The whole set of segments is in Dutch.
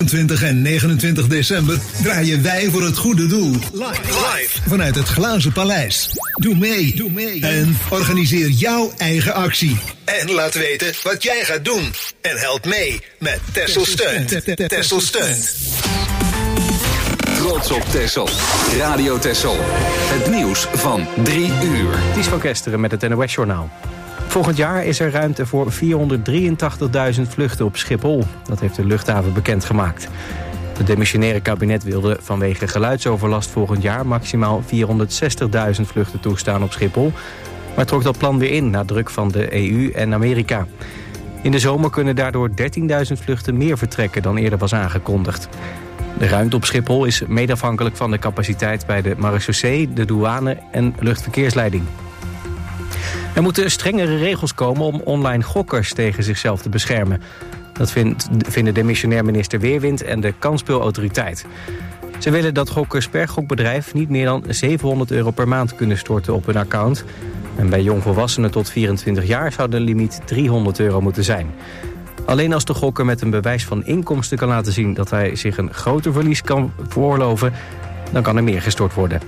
28 en 29 december draaien wij voor het goede doel. Live. Vanuit het Glazen Paleis. Doe mee. En organiseer jouw eigen actie. En laat weten wat jij gaat doen. En help mee met Texel Steunt. Texel Steunt. Trots op Texel. Radio Texel. Het nieuws van 3 uur. Ties van Kesteren met het NOS-journaal. Volgend jaar is er ruimte voor 483.000 vluchten op Schiphol. Dat heeft de luchthaven bekendgemaakt. Het demissionaire kabinet wilde vanwege geluidsoverlast volgend jaar maximaal 460.000 vluchten toestaan op Schiphol. Maar trok dat plan weer in na druk van de EU en Amerika. In de zomer kunnen daardoor 13.000 vluchten meer vertrekken dan eerder was aangekondigd. De ruimte op Schiphol is mede afhankelijk van de capaciteit bij de marechaussee, de douane en luchtverkeersleiding. Er moeten strengere regels komen om online gokkers tegen zichzelf te beschermen. Dat vinden demissionair minister Weerwind en de Kansspelautoriteit. Ze willen dat gokkers per gokbedrijf niet meer dan €700 per maand kunnen storten op hun account. En bij jongvolwassenen tot 24 jaar zou de limiet €300 moeten zijn. Alleen als de gokker met een bewijs van inkomsten kan laten zien dat hij zich een groter verlies kan veroorloven, dan kan er meer gestort worden.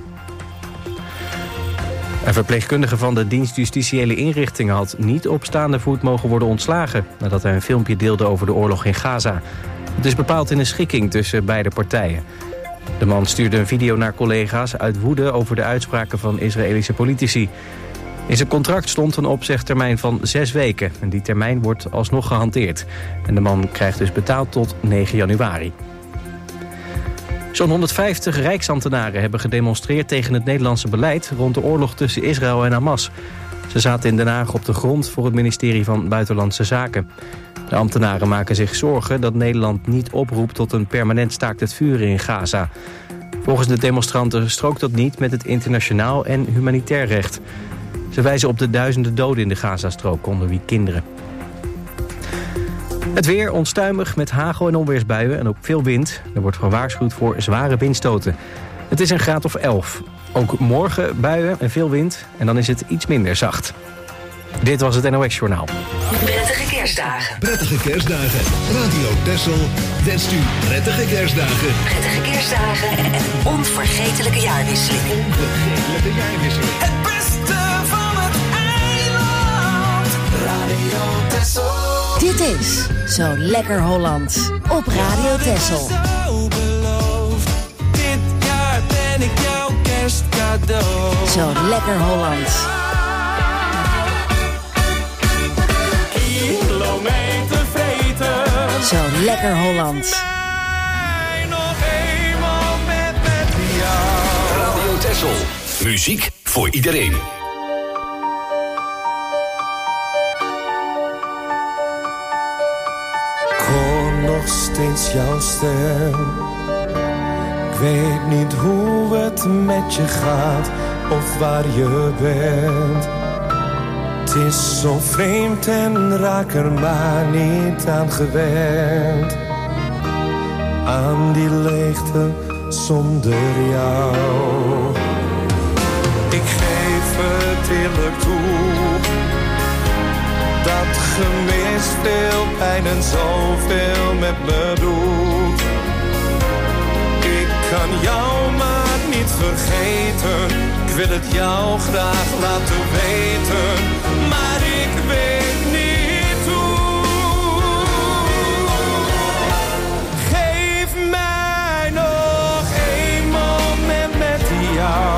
Een verpleegkundige van de dienst Justitiële Inrichtingen had niet op staande voet mogen worden ontslagen nadat hij een filmpje deelde over de oorlog in Gaza. Het is bepaald in een schikking tussen beide partijen. De man stuurde een video naar collega's uit woede over de uitspraken van Israëlische politici. In zijn contract stond een opzegtermijn van 6 weken. En die termijn wordt alsnog gehanteerd. En de man krijgt dus betaald tot 9 januari. Zo'n 150 rijksambtenaren hebben gedemonstreerd tegen het Nederlandse beleid rond de oorlog tussen Israël en Hamas. Ze zaten in Den Haag op de grond voor het ministerie van Buitenlandse Zaken. De ambtenaren maken zich zorgen dat Nederland niet oproept tot een permanent staakt het vuren in Gaza. Volgens de demonstranten strookt dat niet met het internationaal en humanitair recht. Ze wijzen op de duizenden doden in de Gazastrook, onder wie kinderen. Het weer onstuimig met hagel- en onweersbuien en ook veel wind. Er wordt gewaarschuwd voor zware windstoten. Het is een graad of 11. Ook morgen buien en veel wind en dan is het iets minder zacht. Dit was het NOS-journaal. Prettige kerstdagen. Prettige kerstdagen. Radio Texel wenst u prettige kerstdagen. Prettige kerstdagen en een onvergetelijke jaarwisseling. Onvergetelijke jaarwisseling. Het beste van het eiland. Radio Texel. Dit is Zo Lekker Hollands op Radio Texel. Zo beloofd, dit jaar ben ik jouw kerstcadeau. Zo Lekker Hollands. Kilometer vreten. Zo Lekker Hollands. Nog eenmaal met jou. Radio Texel. Muziek voor iedereen. Nog steeds jouw stem. Ik weet niet hoe het met je gaat of waar je bent. Het is zo vreemd en raak er maar niet aan gewend. Aan die leegte zonder jou. Ik geef het eerlijk toe. Dat gemis veel pijn en zoveel met me doet. Ik kan jou maar niet vergeten. Ik wil het jou graag laten weten. Maar ik weet niet hoe. Geef mij nog een moment met jou.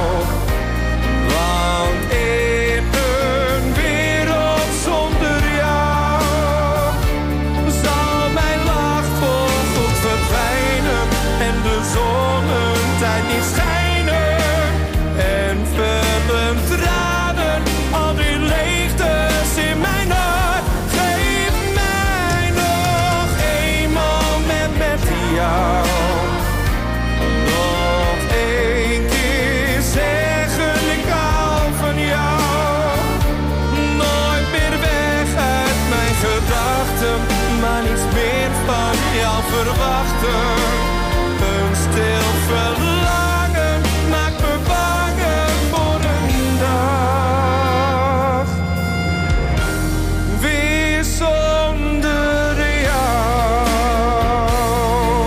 Verwachten, een stil verlangen maakt me bang voor een dag. Weer zonder jou.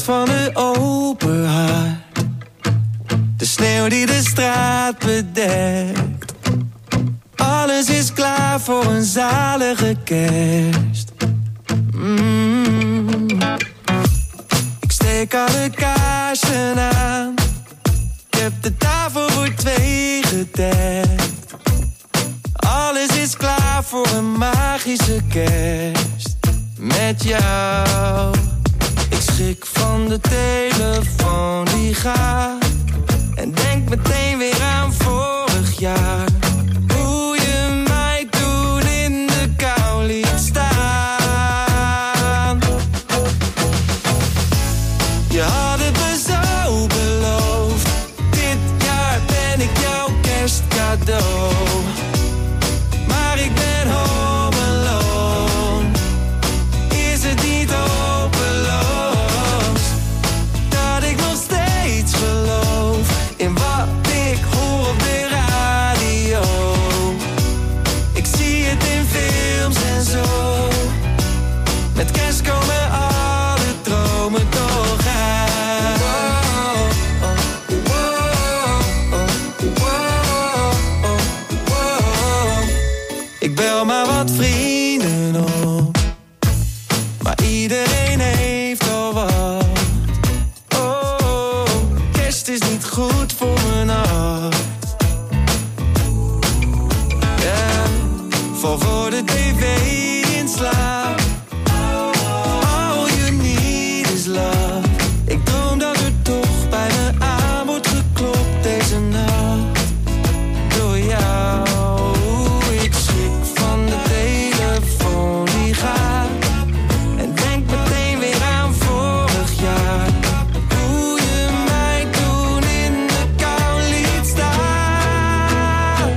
van een open hart. De sneeuw die de straat bedekt. Alles is klaar voor een zalige kerst. Ik steek alle kaarsen aan. Ik heb de tafel voor 2 gedekt. Alles is klaar voor een magische kerst. Met jou. Ik schrik van de telefoon die gaat. En denk meteen weer aan vorig jaar. Hoe je mij toen in de kou liet staan. Je had het me zo beloofd. Dit jaar ben ik jouw kerstcadeau. Maar ik ben home alone. Is het niet hopeloos dat ik nog steeds geloof in wat ik hoor op de radio? Ik zie het in films en zo. Met kerst komen alle dromen toch uit. Ik bel maar wat vrienden op, maar iedereen heeft al wat. Oh, kerst is niet goed voor mijn hart. Yeah. Val voor de tv in slaap. All you need is love. Ik droom dat er toch bij me aan wordt geklopt deze nacht. Door jou. Ik schrik van de telefoon die gaat. En denk meteen weer aan vorig jaar. Hoe je mij toen in de kou liet staan.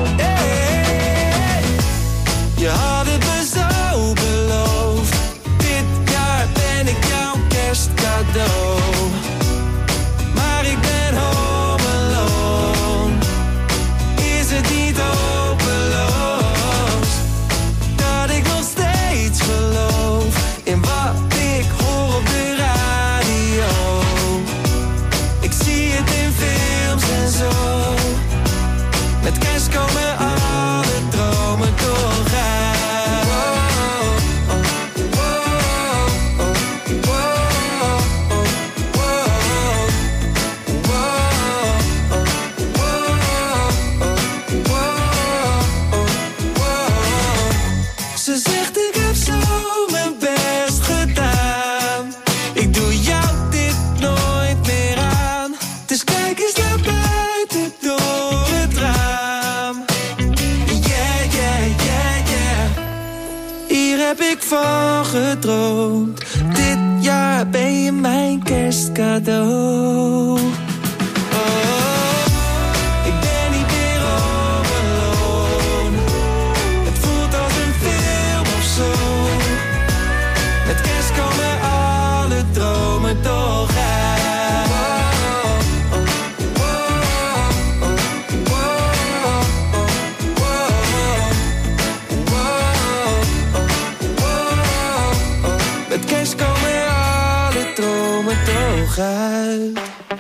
Hey. Je had het me zo beloofd. Dit jaar ben ik jouw kerstcadeau. Maar ik ben home alone. Is het niet hopeloos dat ik nog steeds geloof in wat ik hoor op de radio? Ik zie het in films en zo. Met kerst komen alle dromen toch uit. Ze zegt ik heb zo mijn best gedaan. Ik doe jou dit nooit meer aan. Dus kijk eens naar buiten door het raam. Yeah, yeah, yeah, yeah. Hier heb ik van gedroomd. Dit jaar ben je mijn kerstcadeau. Ik ben niet meer home alone. Het voelt als een film of zo. Met kerst komen alle dromen toch uit. Met kerst komen alle dromen toch uit.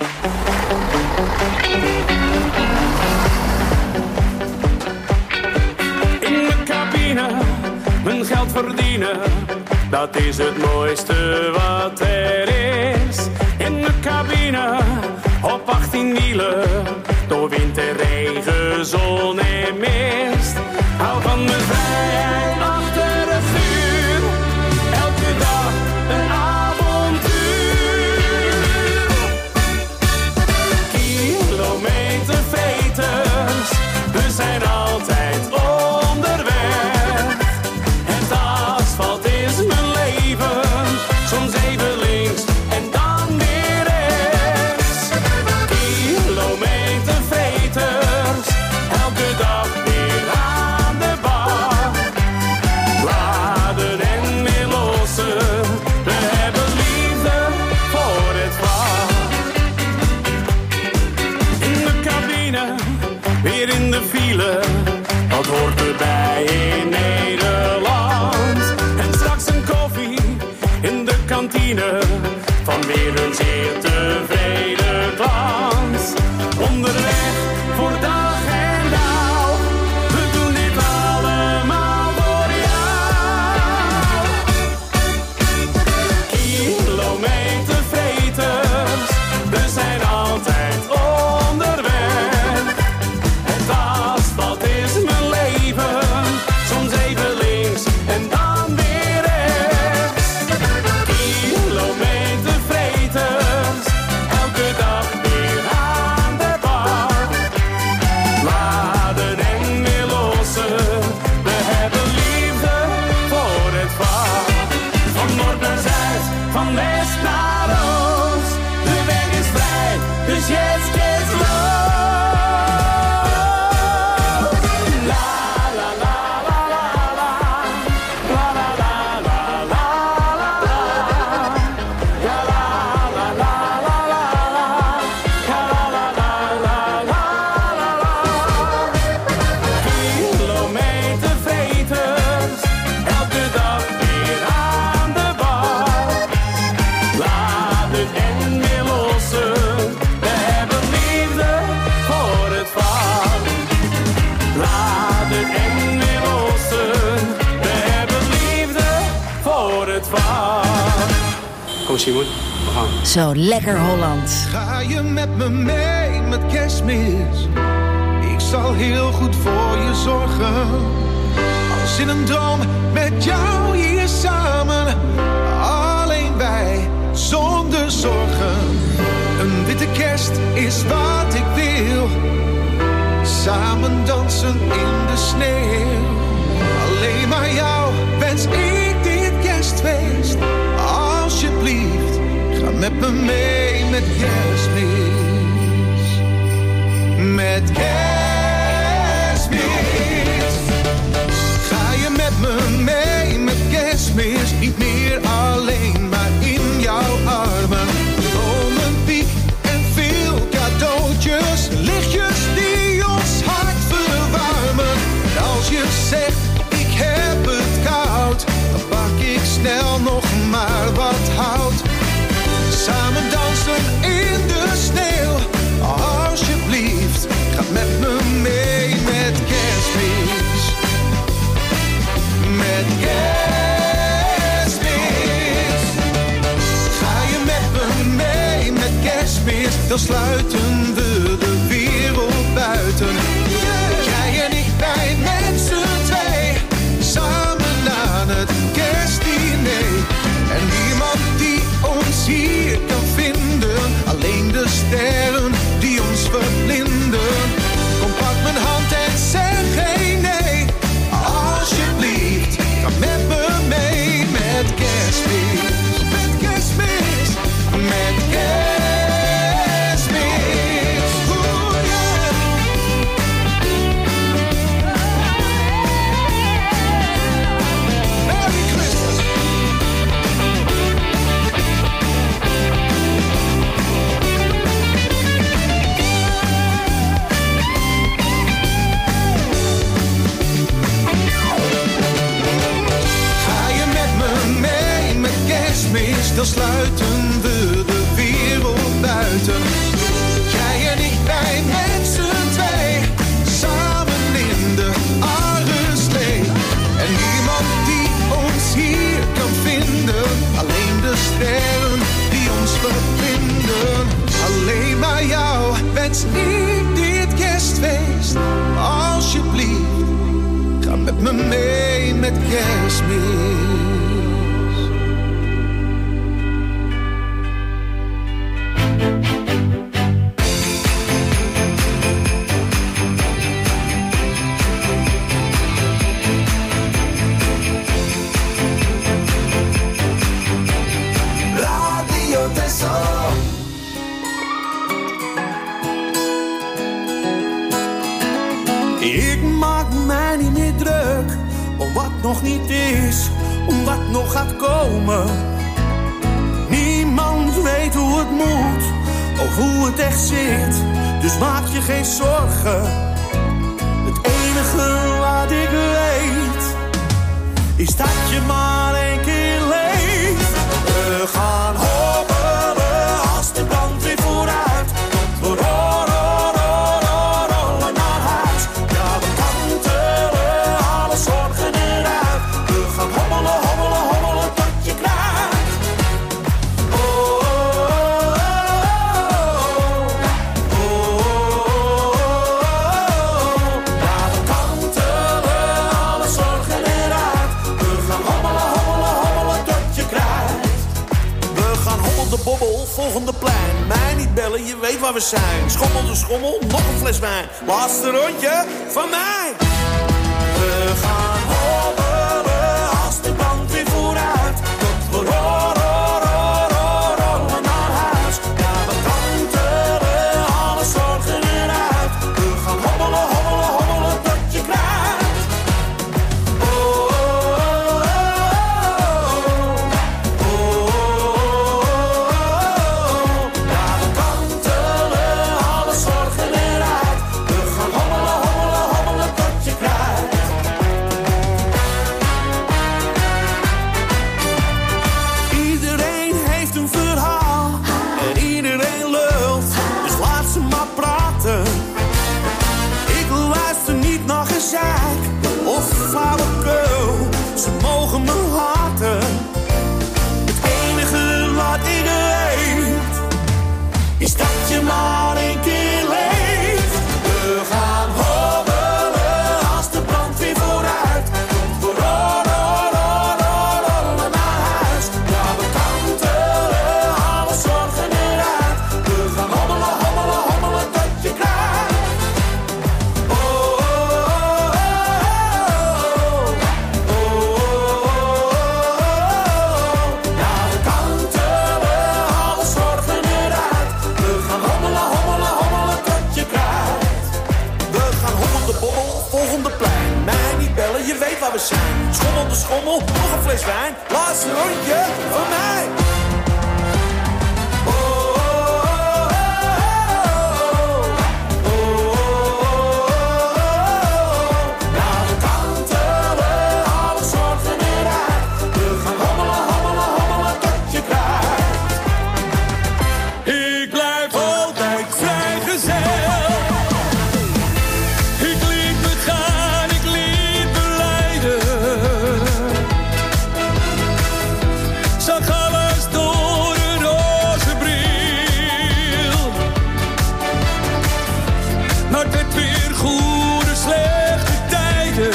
In de cabine, mijn geld verdienen, dat is het mooiste wat er is. In de cabine, op 18 wielen, door winter, regen, zon en mist. Hou van mijn vrijheid achter het vuur, elke dag een avontuur. Kilometerveters, we zijn altijd onderweg. Het asfalt is mijn leven, soms even links en dan weer rechts. Kilometerveters, elke dag weer aan de bak. Laden en weer lossen, we hebben liefde voor het vak. In de cabine, weer in de file, wat hoort erbij in Nederland? En straks een koffie in de kantine, van weer een zeer tevreden klant. Onderweg voor dag en dauw, we doen dit allemaal voor jou. Kilometervreters, we zijn altijd onderweg. Het asfalt is mijn leven, soms even links en dan weer rechts. Kilometervreters, elke dag weer aan de bak. Laden en weer lossen, we hebben liefde voor het vak. Van noord naar zuid, van west naar oost, de weg is vrij, dus yes, get low. La la la la la la, la la la la la la la, ja la la la la la la, ja la la la la la la la. Kilometervreters, elke dag weer aan de bak. Laden en weer lossen, we hebben liefde voor het vak. Laden en weer lossen, we hebben liefde voor het vak. Kom Simon, we gaan. Zo lekker Holland. Ga je met me mee met Kerstmis? Ik zal heel goed voor je zorgen. Als in een droom met jou hier samen. Alleen wij, zonder zorgen. Een witte kerst is wat ik wil. Samen dansen in de sneeuw. Alleen maar jou wens ik dit kerstfeest. Alsjeblieft, ga met me mee met Kerstmis. Met Kerstmis. Ga je met me mee met Kerstmis. Niet meer alleen, maar in jouw armen. Dromen, piek en veel cadeautjes. Lichtjes die ons hart verwarmen. En als je zegt, ik heb het koud, dan pak ik snel nog maar wat hout. Samen dansen in de sneeuw. Alsjeblieft, ga met me mee met Kerstmis. Met Kerstmis. Ga je met me mee met Kerstmis, dan sluiten we de wereld buiten. Jij en ik bij met z'n twee, samen aan het kerstdiner. En niemand die ons hier kan vinden, alleen de sterren die ons verblinden. Kom, pak mijn hand en zeg geen nee. Alsjeblieft, ga met me mee met Kerstmis. Met Kerstmis, met Kerstmis. Oeh, yeah. Merry Christmas. Dan sluiten we de wereld buiten. Jij en ik bij met z'n twee, samen in de arreslee. En niemand die ons hier kan vinden, alleen de sterren die ons verbinden. Alleen maar jou wens ik dit kerstfeest. Alsjeblieft, ga met me mee met Kerstmis. Ik maak mij niet meer druk om wat nog niet is, om wat nog gaat komen. Niemand weet hoe het moet of hoe het echt zit, dus maak je geen zorgen. Het enige wat ik weet is dat je maar één keer leeft. We gaan hopen. volgende plein. Mij niet bellen, je weet waar we zijn. Schommel de schommel, nog een fles wijn. Laatste rondje van mij. We gaan hobbelen als de band weer vooruit. Tot we rollen naar huis. Ja, we kantelen alle zorgen eruit. We gaan hobbelen, hobbelen, hobbelen tot je kruipt. Oh, oh, oh, oh, oh, oh. Ja, we kantelen alle zorgen eruit. We gaan hobbelen, hobbelen, hobbelen tot je kruipt. Iedereen heeft een verhaal en iedereen lult, dus laat ze maar praten. Ik luister niet naar gezeik of flauwekul, ze mogen me haten. Het enige wat ik weet is dat je maar één keer leeft. We gaan hobbelen als de brand weer vooruit. We rollen naar huis. Ja, we kantelen alle zorgen eruit. We gaan hobbelen, hobbelen, hobbelen tot je kruipt. Oh, oh, oh, oh, oh, oh. Ja, we kantelen alle zorgen eruit. We gaan hobbelen, hobbelen, hobbelen tot je kruipt. We gaan hobbel de bobbel, volgende plein. Mij niet bellen, je weet waar we zijn. Schommel de schommel, nog een fles wijn. Laatste rondje van mij. Oh, oh, oh, oh, oh, oh. Ja, we kantelen alle zorgen eruit. We gaan hobbelen, hobbelen, hobbelen tot je kruipt. Ik blijf altijd vrijgezel. Ik liet me gaan, ik liet me leiden. Zag alles door een roze bril. Maar het werd weer goede, slechte tijden.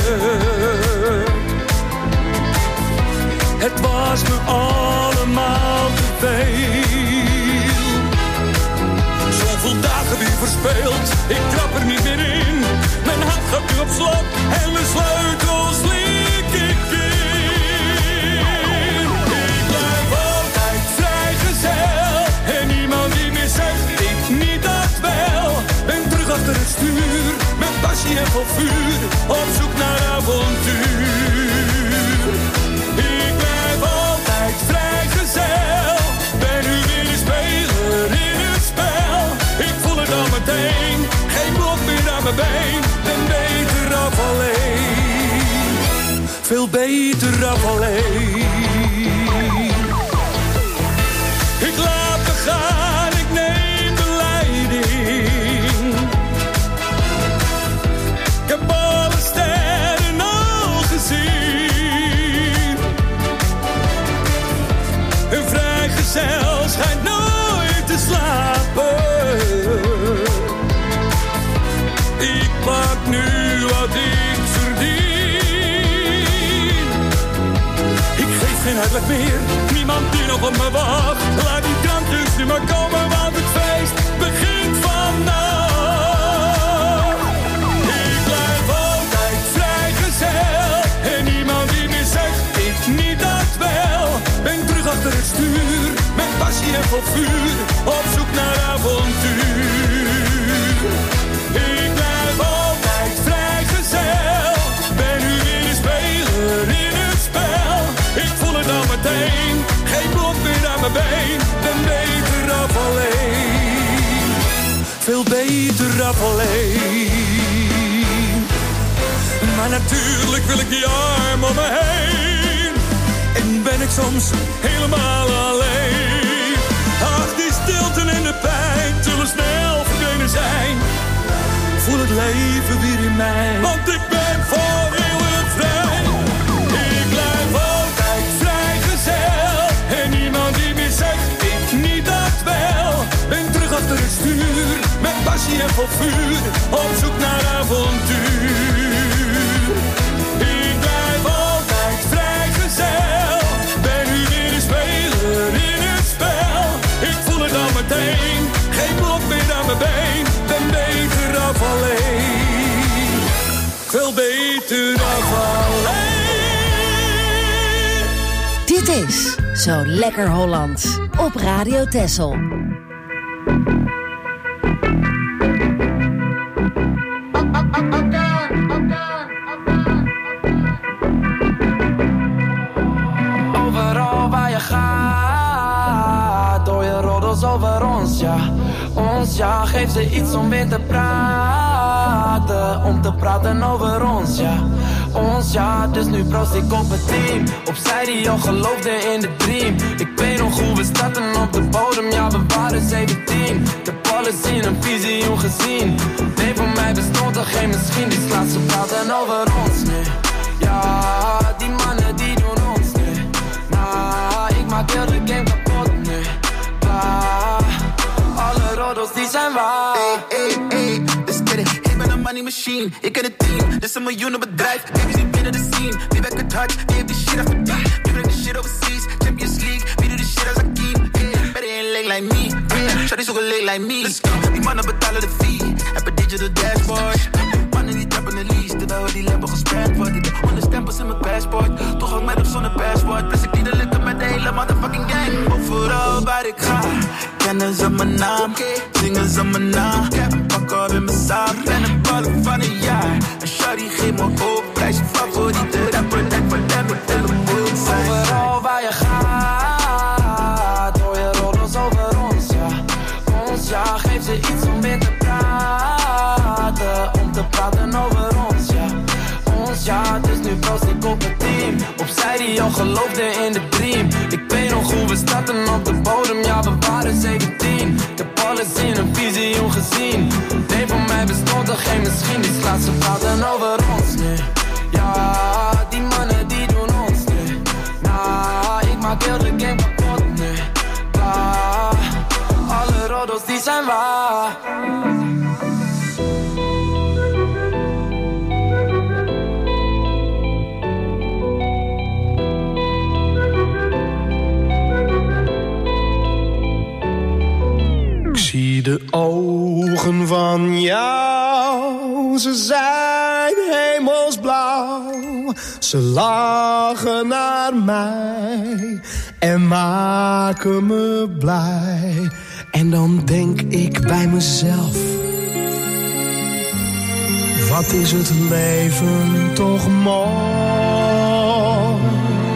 Het was me allemaal te veel. Zoveel dagen weer verspeeld, ik trap er niet meer in. Mijn hart gaat nu op slot en mijn sleutels lik ik in. Ik blijf altijd vrijgezel en niemand die meer zegt, ik niet dat wel. Ben terug achter het stuur, met passie en vol vuur, op zoek naar avontuur. Ik blijf altijd vrijgezel, ben nu weer een speler in het spel. Ik voel het al meteen, geen blok meer aan mijn been. Ben beter af alleen, veel beter af alleen. Ik laat me gaan, ik neem de leiding. Ik heb alle sterren al gezien. Een vrijgezel schijnt nooit te slapen. Ik pak nu wat ik verdien. Ik geef geen uitleg meer, niemand die nog op me wacht. Laat die drank dus nu maar komen, want het feest begint vannacht. Ik blijf altijd vrijgezel en niemand die meer zegt, ik niet dat wel. Ben terug achter het stuur, met passie en vol vuur, op zoek naar avontuur. Ik blijf altijd vrijgezel, ben nu weer een speler in het spel. Ik voel het al meteen, geen blok meer aan mijn been. Ben beter af alleen, veel beter af alleen. Maar natuurlijk wil ik die arm om me heen. En ben ik soms helemaal alleen. Ach, die stilte en de pijn zullen snel verdwenen zijn. Voel het leven weer in mij, want ik ben voor eeuwig vrij. Ik blijf altijd vrijgezel en niemand die meer zegt, ik niet dat wel. Ben terug achter het stuur, met passie en vol vuur, op zoek naar avontuur. Ik blijf altijd vrijgezel, ben nu weer een speler in het spel. Ik voel het al veel beter af alleen. Dit is Zo Lekker Hollands op Radio Texel. Overal waar je gaat, door je roddels over ons, ja. Ons, ja, geef ze iets om weer te praten. Om te praten over ons, ja. Ons, ja, dus nu proost ik op het team. Opzij die al geloofde in de dream. Ik weet nog hoe we starten op de bodem, ja, we waren 17. Ik heb alles in een visioen gezien. Nee, voor mij bestond er geen misschien. Die slaat ze praten over ons nu. Ja, die mannen die doen ons nu. Nah, ik maak heel de game kapot nu. Alle roddels die zijn waar. Hey, let's get it. Ik ben een money machine, ik ken het team. Dit is een miljoenenbedrijf, baby zit binnen de scene. Wie werkt het hard, wie heeft die shit afverdiend? Wie brengt die shit overseas, Champions League. Wie doet die shit als Akeem? Better ain't leg like me, shawty zoeken leg like me. Die mannen betalen de fee, heb een digital dashboard. Mannen die trappen de lease, terwijl die lampen gespremd wordt. Ik heb 100 stempels in mijn passport, toch ook met op zonder passport. Plus ik die de lukken met de hele motherfucking gang. Overal waar ik ga, kennen ze mijn naam, zingen ze mijn naam. Ik heb een pak op in mijn zaak, ben een ballen van een jaar. En shawty geeft me hoop, prijs je favoriete rapper. Net voor hem, ik wil een boel zijn. Overal waar je gaat, hoor je roddels over ons, ja. Ons, ja, geef ze iets om weer te praten. Om te praten over ons, ja. Ons, ja, dus nu proost ik op het team. Opzij die al geloofde in de dream. Ik weet nog hoe we starten op de bodem, ja, we waren 17. Ik heb alles in een visioen gezien. Nee, voor mij bestond er geen misschien. Die slaat ze praten over ons nu. Ja, die mannen die doen ons nu. Nah, ik maak heel de game kapot nu. Alle roddels die zijn waar. Ik zie de ogen van jou, ze zijn hemelsblauw. Ze lachen naar mij en maken me blij. En dan denk ik bij mezelf, wat is het leven toch mooi.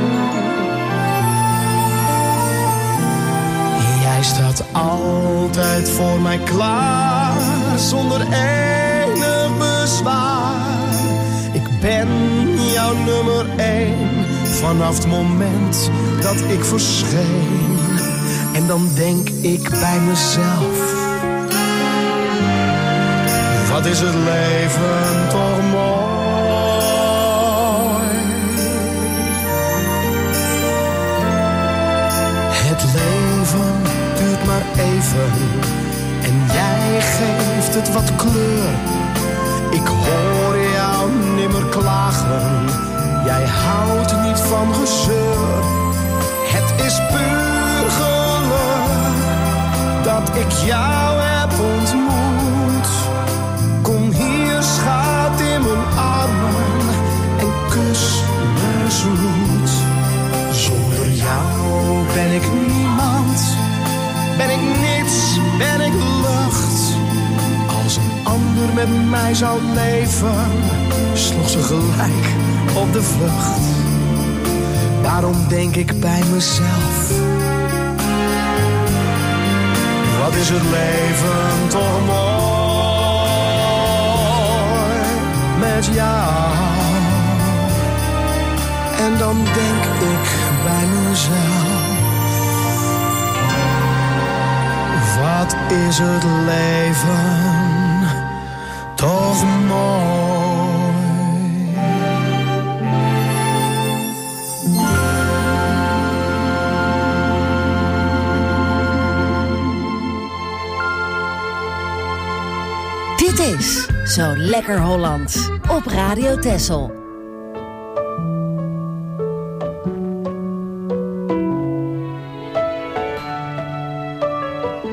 Jij staat altijd voor mij klaar, zonder enig bezwaar. Ik ben jouw nummer 1, vanaf het moment dat ik verscheen. En dan denk ik bij mezelf, wat is het leven toch mooi. Het leven duurt maar even en jij geeft het wat kleur. Ik hoor jou nimmer klagen, jij houdt niet van gezeur. Het is puur geluk dat ik jou heb ontmoet. Kom hier, schat, in mijn armen en kus me zoet. Zonder jou ben ik niemand, ben ik niets, ben ik lucht. Als een ander met mij zou leven, sloeg ze gelijk op de vlucht. Daarom denk ik bij mezelf, wat is het leven toch mooi met jou. En dan denk ik bij mezelf, wat is het leven toch mooi. Dit is Zo Lekker Hollands op Radio Texel.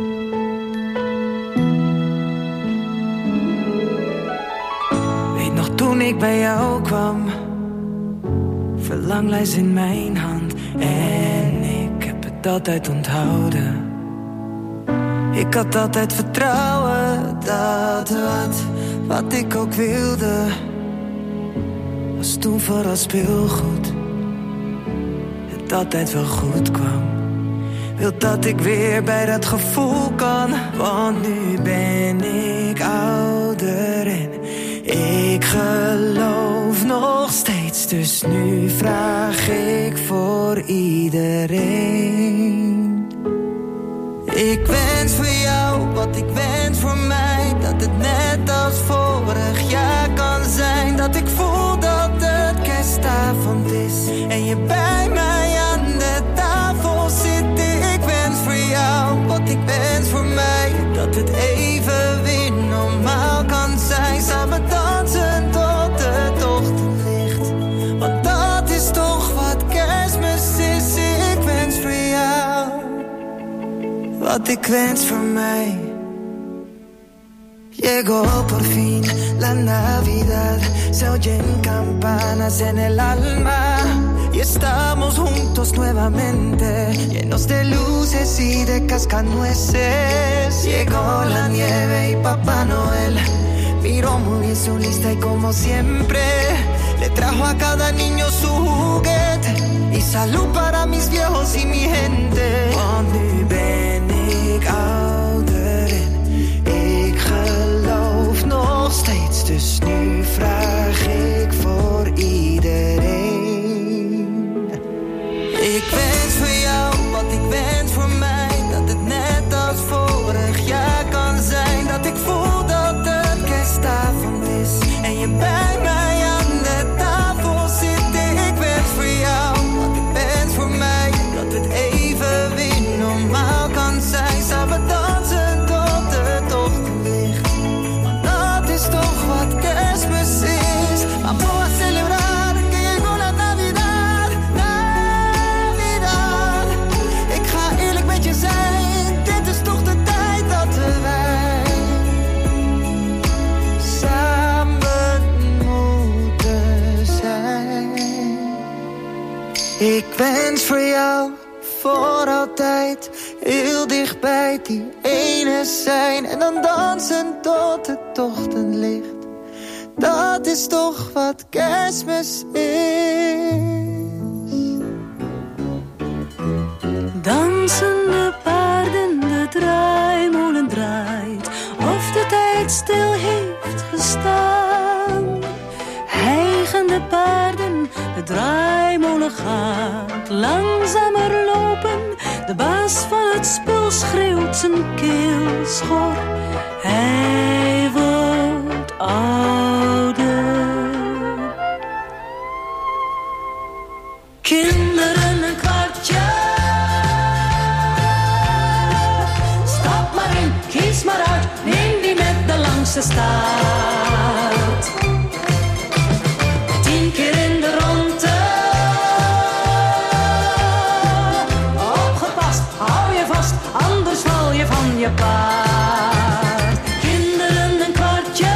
Weet nog Toen ik bij jou kwam, verlanglijst in mijn hand. En ik heb het altijd onthouden. Ik had altijd vertrouwen dat wat ik ook wilde, was toen vooral speelgoed. Het altijd wel goed kwam. Wil dat ik weer bij dat gevoel kan. Want nu ben ik ouder en ik geloof nog steeds. Dus nu vraag ik voor iedereen. Ik wens voor jou wat ik wens voor mij. Dat het net als vorig jaar kan zijn. Dat ik voel dat het kerstavond is en je bij mij aan de tafel zit. Ik wens voor jou wat ik wens voor mij. Dat het even weer normaal kan zijn. Samen dansen tot het ochtendlicht. Want dat is toch wat Kerstmis is. Ik wens voor jou wat ik wens voor mij. Llegó por fin la Navidad, se oyen campanas en el alma y estamos juntos nuevamente, llenos de luces y de cascanueces. Llegó la nieve y Papá Noel miró muy bien su lista y como siempre le trajo a cada niño su juguete y salud para mis viejos y mi gente. Want nu ben ik ouder en ik geloof nog steeds, dus nu vraag ik voor iedereen. Ik wens voor jou wat ik wens voor mij. Dat het net als vorig jaar kan zijn. Dat ik voel dat het kerstavond is en je bij mij aan de tafel zit. Ik wens voor jou wat ik wens voor mij. Dat het even weer normaal kan zijn. Samen dansen tot het ochtendlicht. Want dat is toch wat Kerstmis is. Vamos a celebrar que llegó la Navidad, Navidad. Ik ga eerlijk met je zijn, dit is toch de tijd dat wij samen moeten zijn. Ik wens voor jou voor altijd heel dichtbij die ene zijn. En dan dansen tot het ochtendlicht. Dat is toch wat Kerstmis is. Dansende paarden, de draaimolen draait. Of de tijd stil heeft gestaan. Hijgende paarden, de draaimolen gaat langzamer lopen. De baas van het spul schreeuwt zijn keel schor. Hij wordt ouder. Kinderen, een kwartje. Stap maar in, kies maar uit. Neem die met de langste staart. 10 keer in de ronde. Opgepast, hou je vast, anders val je van je paard. Kinderen, een kwartje.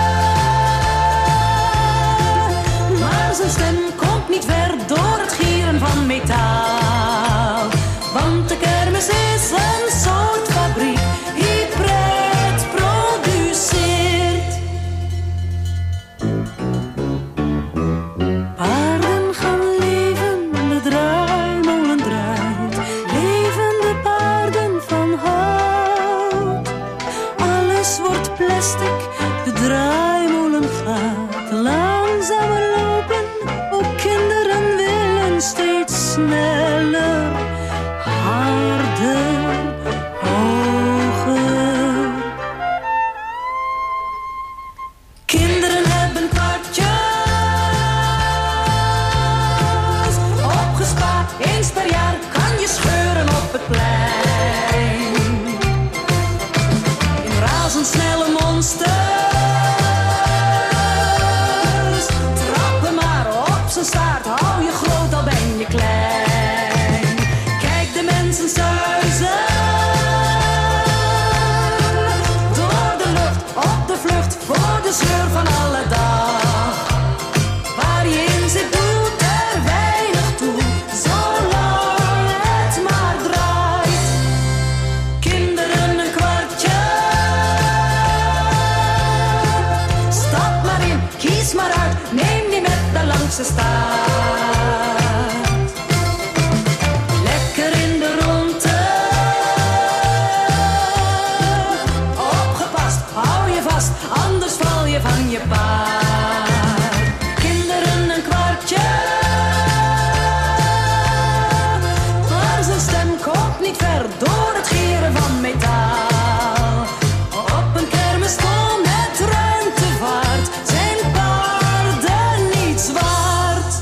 Maar zijn stem komt niet ver door het gieren van metaal. Want de kermis is een soort fabriek die pret produceert. Paarden gaan leven, de draaimolen draait. Levende paarden van hout. Alles wordt plastic, de draaimolen gaat langzamer lopen. Ook kinderen willen steeds sneller, harder, hoger. Kinderen hebben kwartjes opgespaard. Eens per jaar kan je scheuren op het plein. In razendsnelle monsters daar langs de staat. Lekker in de rondte, opgepast, hou je vast, anders val je van je paard. Kinderen een kwartje, maar zijn stem komt niet ver door het gieren van metaal. Op een kermisstoel met ruimtevaart zijn paarden niets waard.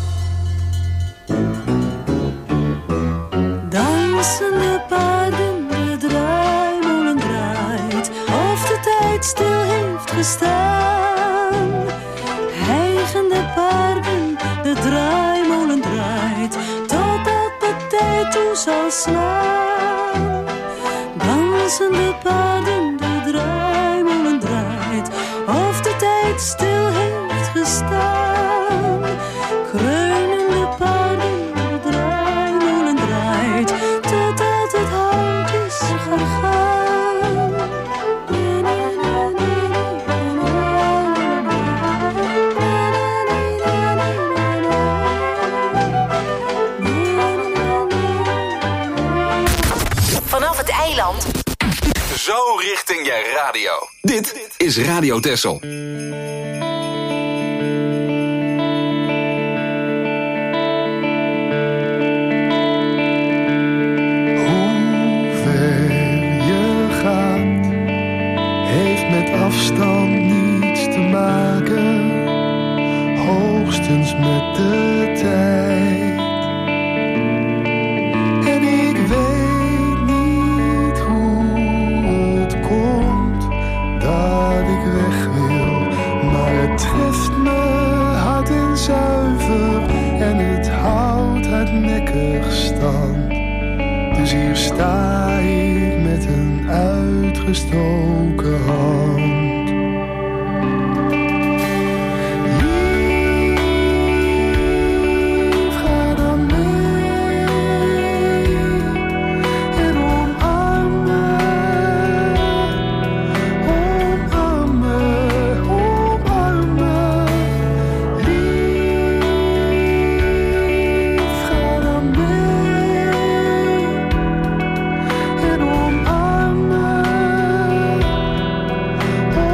Dansende paarden, de draaimolen draait, of de tijd stil heeft gestaan. Hijgende paarden, de draaimolen draait, totdat de tijd toe zal slaan. Dansende paarden, de draaimolen draait, of de tijd stil heeft gestaan. Kreunende paarden, de draaimolen draait, totdat het hout is gegaan. Vanaf het eiland. Zo richting je radio. Dit is Radio Texel. Heeft met afstand niets te maken, hoogstens met de tijd. En ik weet niet hoe het komt dat ik weg wil, maar het treft me hard en zuiver en het houdt hardnekkig stand. Dus hier sta ik met een uitgestoken hand. Lief, ga dan mee en omarm me, omarm me, omarm me. Lief, ga dan mee en omarm me, omarm me.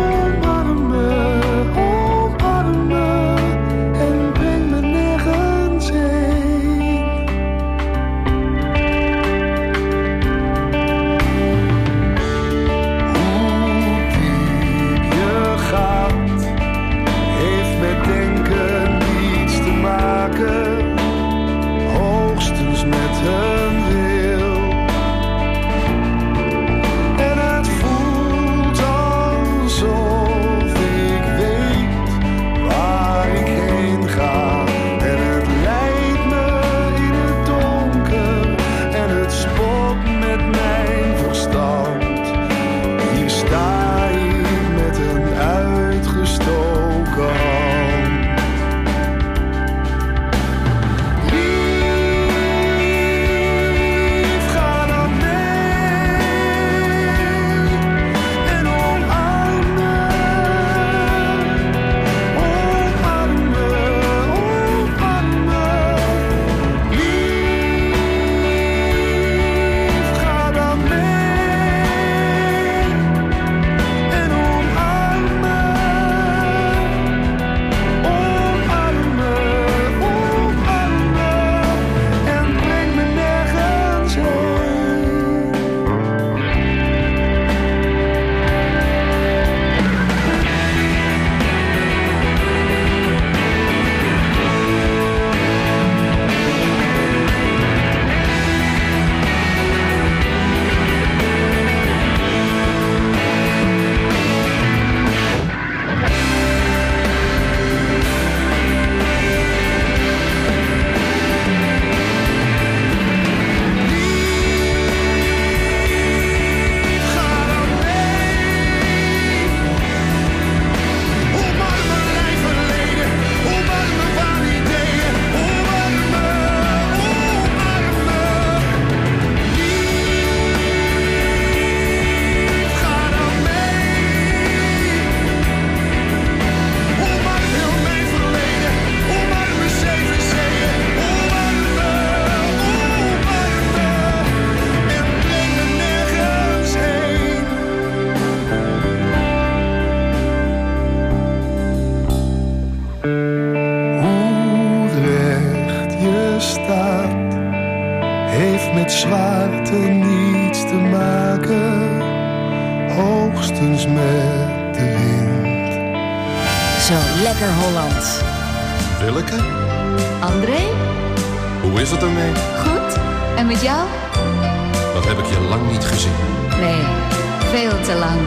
zwaarte niets te maken, hoogstens met de wind. Zo lekker Holland. Willeke? André? Hoe is het ermee? Goed. En met jou? Dat heb ik je lang niet gezien. Nee, veel te lang.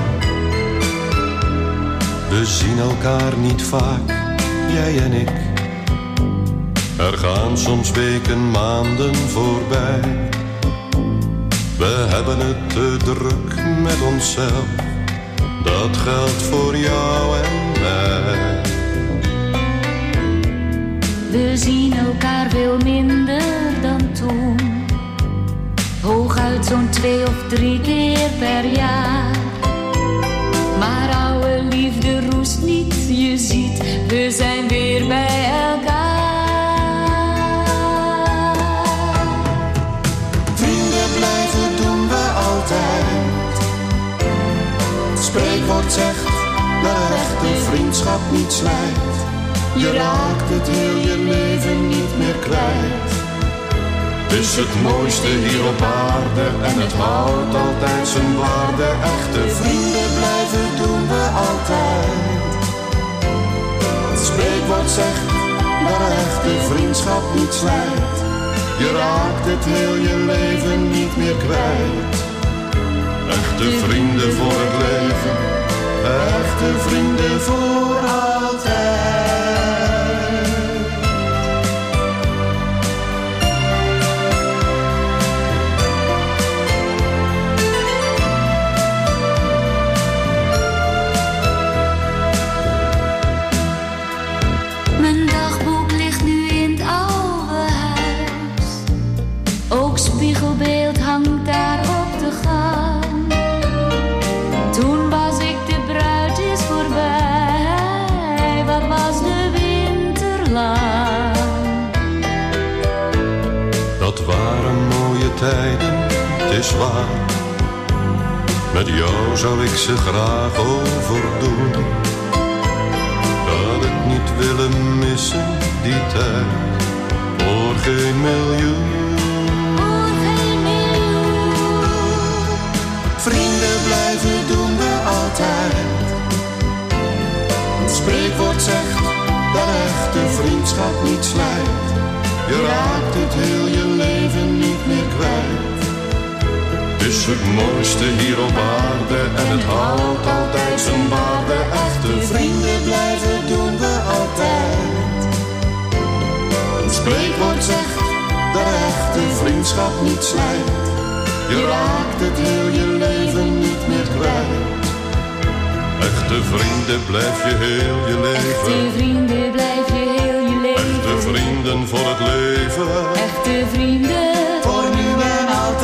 We zien elkaar niet vaak, jij en ik. Er gaan soms weken, maanden voorbij. We hebben het te druk met onszelf. Dat geldt voor jou en mij. We zien elkaar veel minder dan toen. Hooguit zo'n 2 of 3 keer per jaar. Maar oude liefde roest niet, je ziet, we zijn weer bij elkaar. Vrienden blijven doen we altijd. Het spreekwoord zegt dat een echte vriendschap niet slijt. Je raakt het heel je leven niet meer kwijt. Het is het mooiste hier op aarde en het houdt altijd zijn waarde. Echte vrienden blijven doen we altijd. Het spreekwoord zegt dat een echte vriendschap niet slijt. Je raakt het heel je leven niet meer kwijt. Echte vrienden voor het leven, echte vrienden voor altijd. Mijn dagboek ligt nu in het oude huis. Ook spiegelbeeld hangt daar op de gang. Toen was ik de bruid, is voorbij. Wat was de winter lang? Dat waren mooie tijden, het is waar. Met jou zou ik ze graag overdoen. Had ik niet willen missen, die tijd. Voor geen miljoen. Voor geen miljoen. Vrienden blijven doen we altijd. Het spreekwoord zegt dat echte vriendschap niet slijt. Je raakt het heel je leven niet meer kwijt. Het is het mooiste hier op aarde en het houdt altijd zijn waarde. Echte vrienden blijven doen we altijd. Het spreekwoord zegt dat echte vriendschap niet slijt. Je raakt het heel je leven niet meer kwijt. Echte vrienden blijf je heel je leven. Echte vrienden blijf je heel je leven. Echte vrienden voor het leven. Echte vrienden voor nu en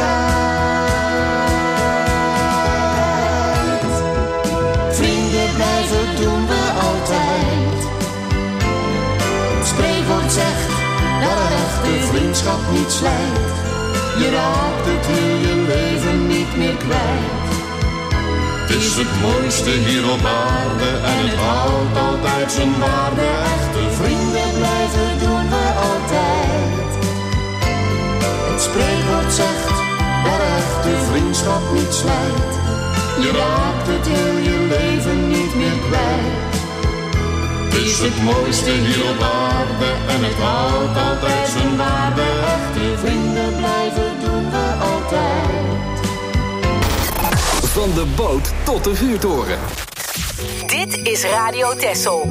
altijd. Vrienden blijven doen we altijd. Het spreekwoord zegt dat echte vriendschap niet slijt. Je raakt het heel je leven niet meer kwijt. Het is het mooiste hier op aarde en het houdt altijd zijn waarde. Echte vrienden blijven doen we altijd. Het spreekwoord zegt dat echte vriendschap niet slijt. Je raakt het heel je leven niet meer kwijt. Het is het mooiste hier op aarde en het houdt altijd zijn waarde. Echte vrienden blijven doen we altijd. Van de boot tot de vuurtoren. Dit is Radio Texel.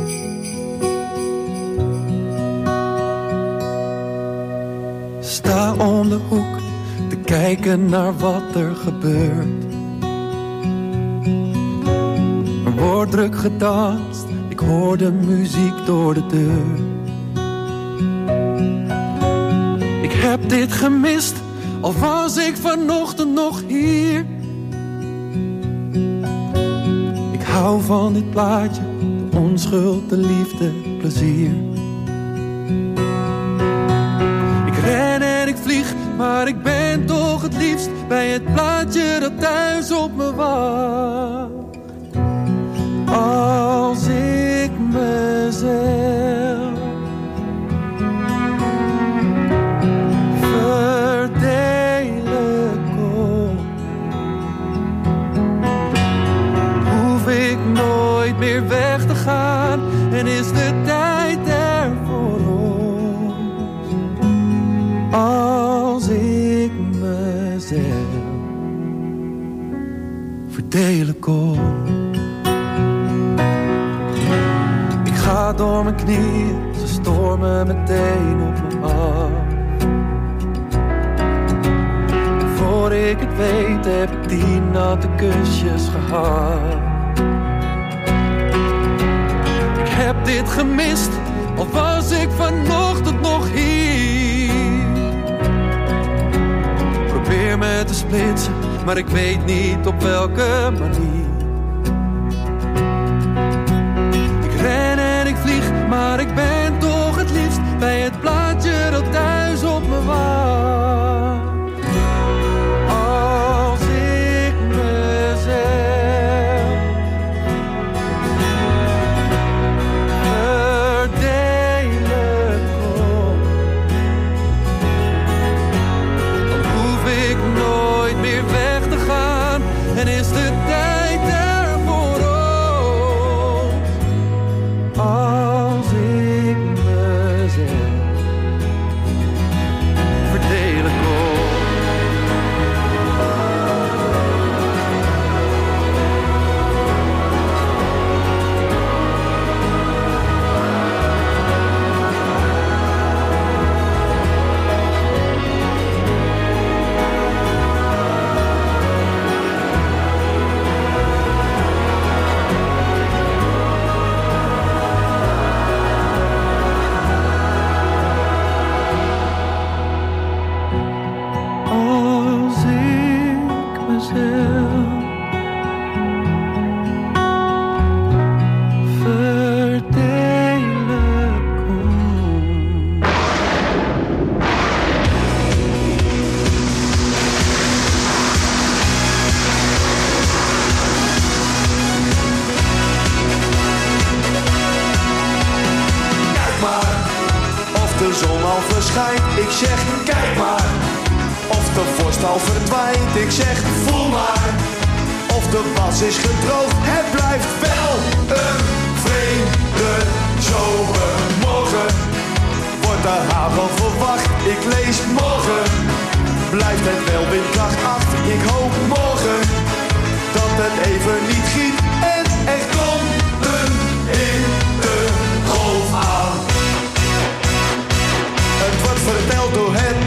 Sta om de hoek te kijken naar wat er gebeurt. Er wordt druk gedanst, ik hoor de muziek door de deur. Ik heb dit gemist, al was ik vanochtend nog hier. Ik hou van dit plaatje, de onschuld, de liefde, plezier. Ik ren en ik vlieg, maar ik ben toch het liefst bij het plaatje dat thuis op me wacht. Als ik mezelf verdedig. door mijn knieën, ze stormen meteen op me af. Voor ik het weet heb ik 10 natte kusjes gehad. Ik heb dit gemist, al was ik vanochtend nog hier. Probeer me te splitsen, maar ik weet niet op welke manier. Ik ren en ik vlieg, maar ik ben toch het liefst bij het plaatje dat thuis op me wacht. Als ik mezelf verdelen kon, dan hoef ik nooit meer weg te gaan en is de tijd er voor ons. Als ik mezelf verdelen kon. Als ik mezelf verdelen kon. Kijk maar, of de zon al verschijnt. Ik zeg, kijk maar, of de vorst al verdwijnt. Ik zeg, voel maar, of de was is gedroogd. Het blijft wel een vreemde zomermorgen. Wordt de hagel verwacht, ik lees morgen. Blijft het wel windkracht 8. Ik hoop morgen dat het even niet giet en er komt een hittegolf aan. Het wordt verteld door het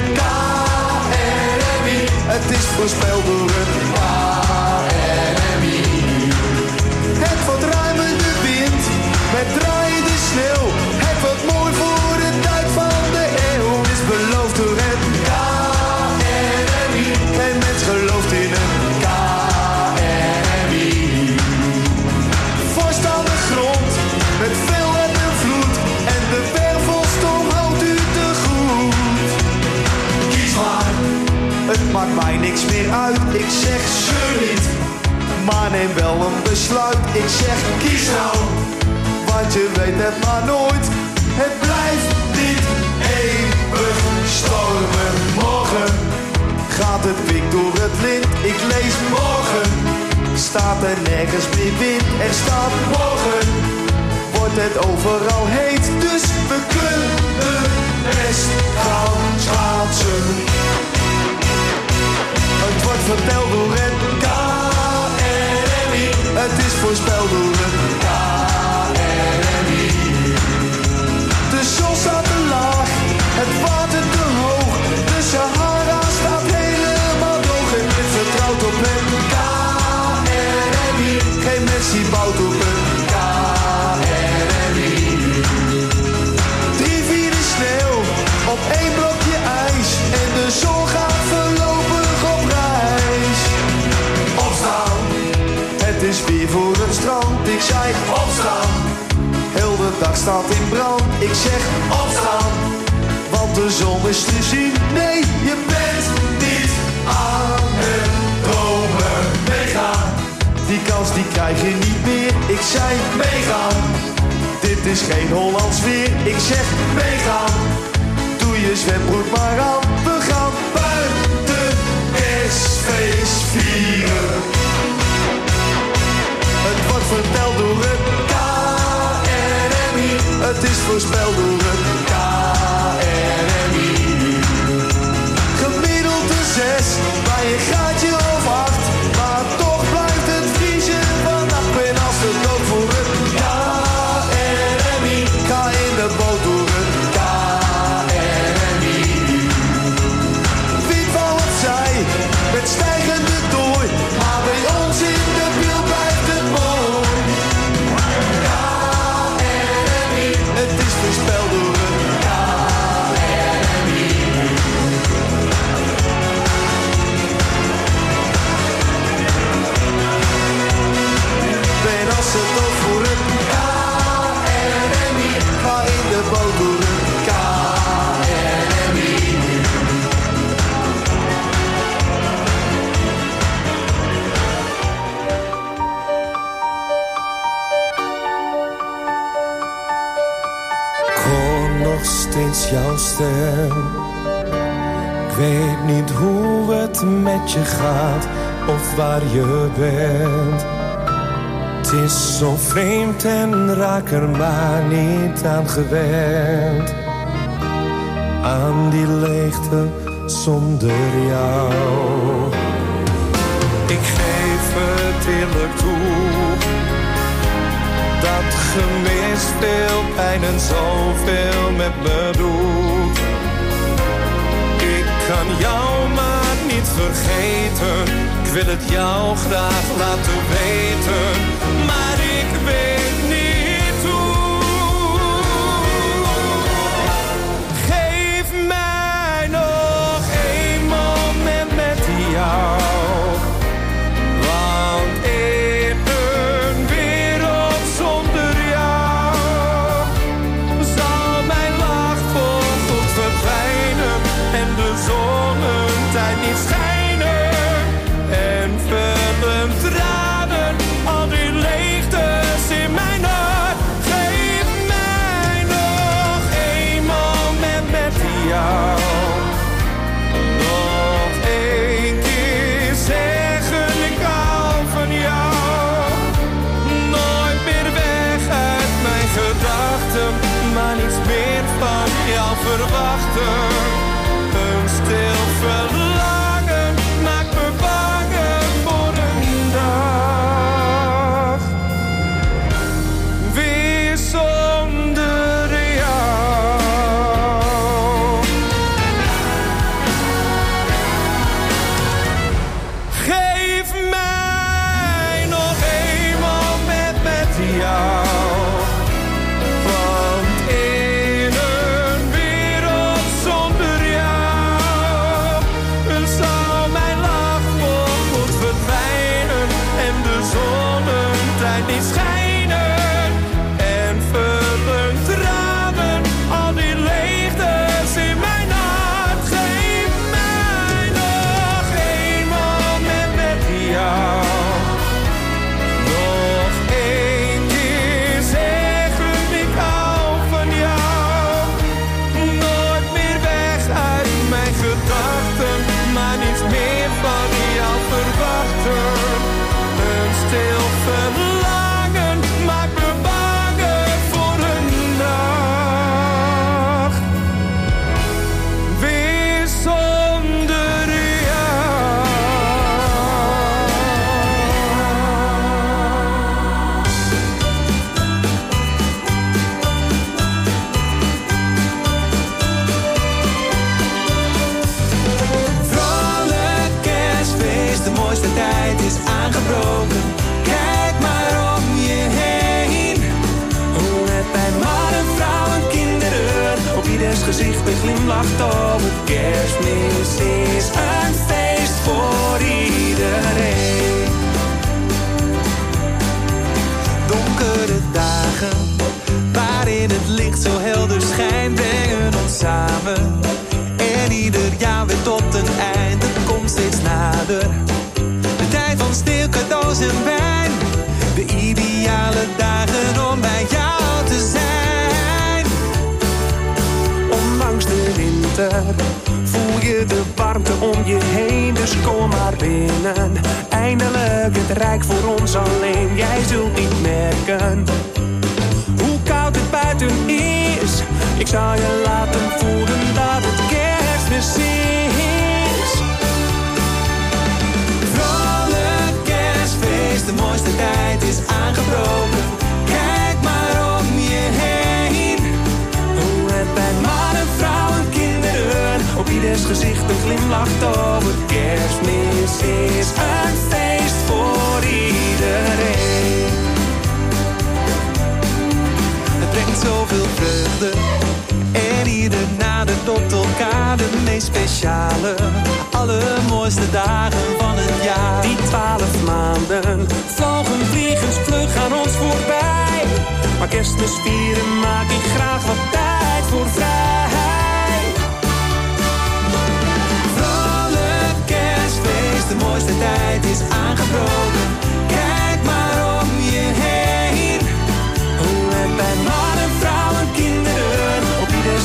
KNMI. Het is voorspeld door het KNMI. Het wordt ruimende wind met draaiende sneeuw. Het wordt mooi voor de tijd van de eeuw. Is beloofd door het KNMI. Geen mens gelooft in het KNMI. Vorst aan de grond met veel en een vloed. En de wervelstorm houdt u te goed. Kies maar, het maakt mij niks meer uit. Ik zeg zeur niet, maar neem wel een besluit. Ik zeg kies nou, want je weet het maar nooit. Het blijft niet eeuwig stormen. Morgen gaat het wik door het lint. Ik lees morgen, staat er nergens meer wind. Er staat morgen, wordt het overal heet. Dus we kunnen best gaan schaatsen. Het wordt verteld door het KNMI. Het is voorspeld door het KNMI. De zon staat te laag, het water te hoog. De Sahara staat helemaal droog. En dit vertrouwt op het KNMI. Geen mens die bouwt op het KNMI. 3 vierde sneeuw op 1 blokje ijs. En de zon gaat voorlopig op reis. Opstaan, het is weer voor het strand. Ik zei opstaan, heel de dag staat in brand. Ik zeg opstaan, want de zon is te zien. Nee, je bent niet aan het dromen. Meegaan, die kans die krijg je niet meer. Ik zei meegaan, dit is geen Hollands weer. Ik zeg meegaan, doe je zwembroek maar aan. We gaan buiten kerstfeest vieren. Het wordt verteld door het KNMI. Het is voorspeld door het KNMI. Gemiddeld een 6 bij een graadje of 8. Maar toch blijft het vriezen vannacht. Ben als de dood voor het KNMI. Ga nog steeds jouw stem. Ik weet niet hoe het met je gaat of waar je bent. Het is zo vreemd en raak er maar niet aan gewend. Aan die leegte zonder jou. Ik geef het eerlijk toe. Dat gemis veel pijn en zoveel met me doet. Ik kan jou maar niet vergeten. Ik wil het jou graag laten weten. Maar ik weet niet hoe. Geef mij nog een moment met jou. Verwachten, een stil verlangen maakt me bang voor een dag. Weer zonder jou. Geef mij nog een moment met jou. Gezicht beglimlacht op het Kerstmis is een feest voor iedereen. Donkere dagen, waarin het licht zo helder schijnt, brengen ons samen. En ieder jaar weer tot een eind, het komt steeds nader. De tijd van stil, cadeaus en wijn, de ideale dagen om bij jou te zijn. Ondanks de winter voel je de warmte om je heen, dus kom maar binnen. Eindelijk het rijk voor ons alleen, jij zult niet merken hoe koud het buiten is. Ik zal je laten voelen dat het Kerstmis is. Vrolijk Kerstfeest, de mooiste tijd is aangebroken. Kijk maar om je heen, hoe het bij mannen, vrouwen, kinderen op ieders gezicht een glimlach over. Kerstmis is een feest voor iedereen. Het brengt zoveel vreugde en ieder nadert tot elkaar. De meest speciale, allermooiste dagen van het jaar. Die 12 maanden vlogen vliegensvlug aan ons voorbij. Maar Kerstmis vieren maak ik graag wat tijd voor vrij. Vrolijk Kerstfeest, de mooiste tijd is aangebroken. Kijk maar om je heen, hoe het bij mannen, vrouwen, kinderen op ieder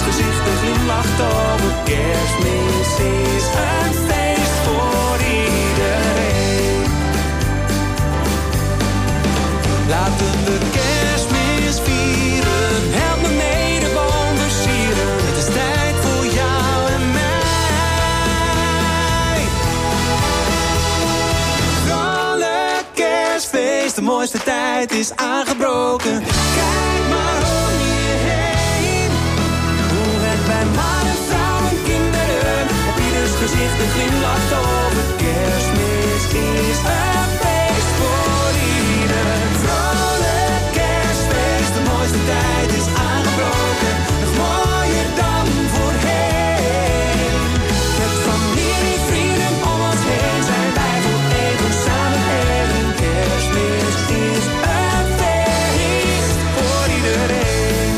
tijd is aangebroken. Kijk maar om je heen. Hoe het bij mannen, vrouwen, kinderen op ieders gezicht een glimlach over. Kerstmis is een feest voor ieder. Vrolijk kerstfeest, de mooiste tijd is aangebroken. Nog mooier dan voorheen. Met familie, vrienden om ons heen zijn wij voor even samen even. Kerstmis is een feest voor iedereen.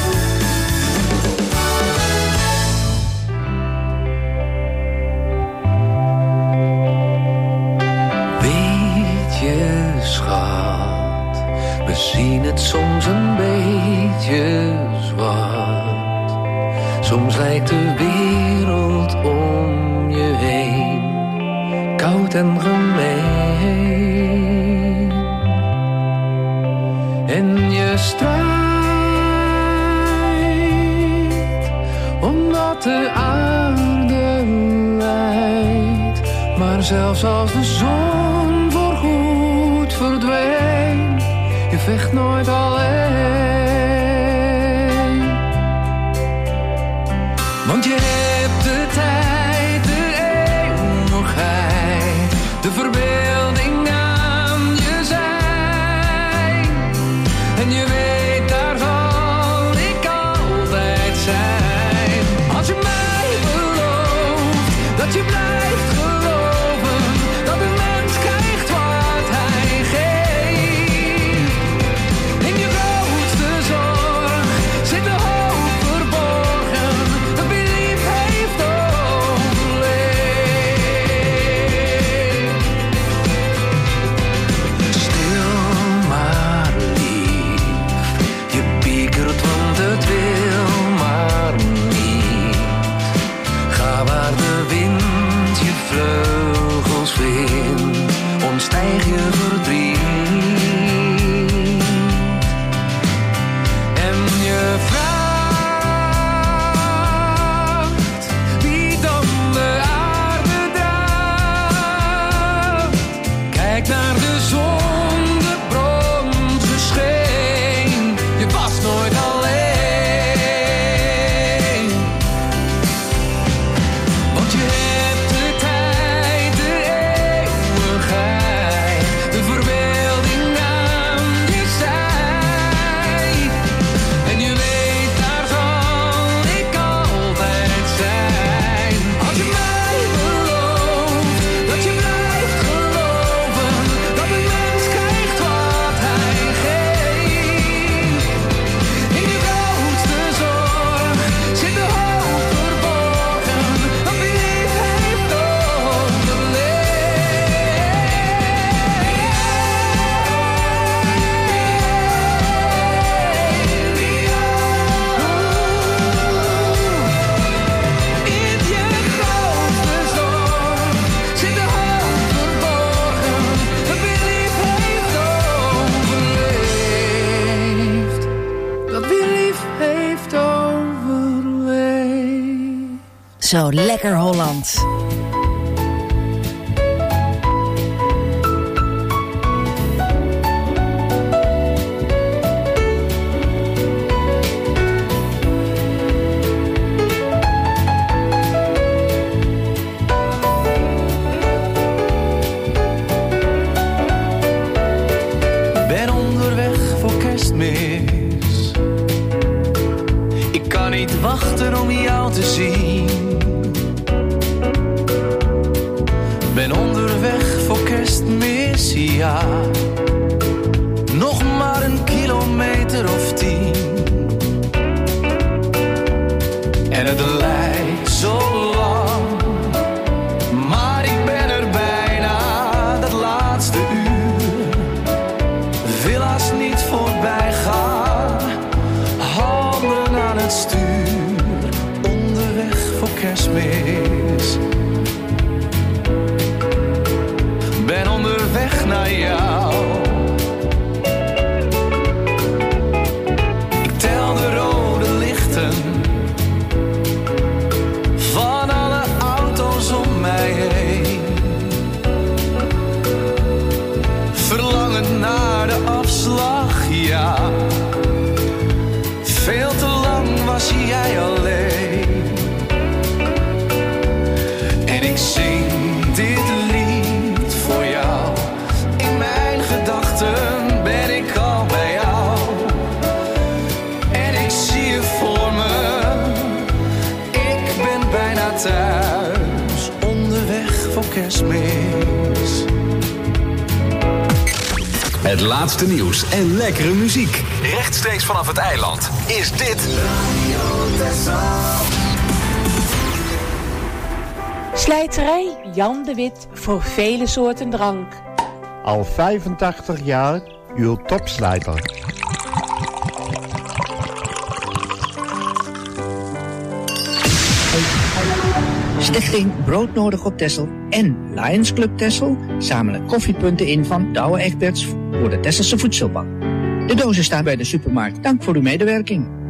Weet je, schat, we zien het soms een beetje zwart. Soms lijkt de wereld om je heen koud en gemeen. En je strijdt omdat de aarde lijdt. Maar zelfs als de zon voorgoed verdwijnt, je vecht nooit alleen. Want je hebt de tijd, de eeuwigheid, de verbeelding aan je zij. En je weet, daar zal ik altijd zijn. Als je mij belooft dat je blijft geloven, dat een mens krijgt wat hij geeft. In je grootste zorg zit de hoop verborgen, dat wie lief heeft overleefd. Stil maar lief, je piekert want het wil maar niet. Ga waar de wind je vleugels vindt, ontstijg je verdriet. En je vraagt wie dan de aarde draagt. Kijk naar de zon, de bronzen scheen. Je was nooit alleen. Want je hebt de tijd, de eeuwigheid, de verbeelding aan je zij. En je weet, daar zal ik altijd zijn. Als je mij belooft dat je blijft geloven, dat een mens krijgt wat hij geeft. In je grootste zorg zit de hoop verborgen, dat wie lief heeft overleefd. Dat wie lief heeft overleefd. Zo lekker Holland. Ben onderweg voor Kerstmis. Ik kan niet wachten om jou te zien. Ben onderweg voor Kerstmis, ja. Nog maar een kilometer of 10. En het lijkt zo lang, maar ik ben er bijna. Dat laatste uur wil haast niet voorbij gaan. Handen aan het stuur, onderweg voor Kerstmis. Ben onderweg naar jou. Ik tel de rode lichten van alle auto's om mij heen. Verlangend naar de afslag zie jij alleen. En ik zing dit lied voor jou. In mijn gedachten ben ik al bij jou. En ik zie je voor me. Ik ben bijna thuis. Onderweg voor Kerstmis. Het laatste nieuws en lekkere muziek. Rechtstreeks vanaf het eiland. Is dit Radio Texel. Slijterij Jan de Wit voor vele soorten drank. Al 85 jaar uw topslijter. Stichting Broodnodig op Texel en Lions Club Texel zamelen koffiepunten in van Douwe Egberts voor de Tesselse Voedselbank. De dozen staan bij de supermarkt. Dank voor uw medewerking.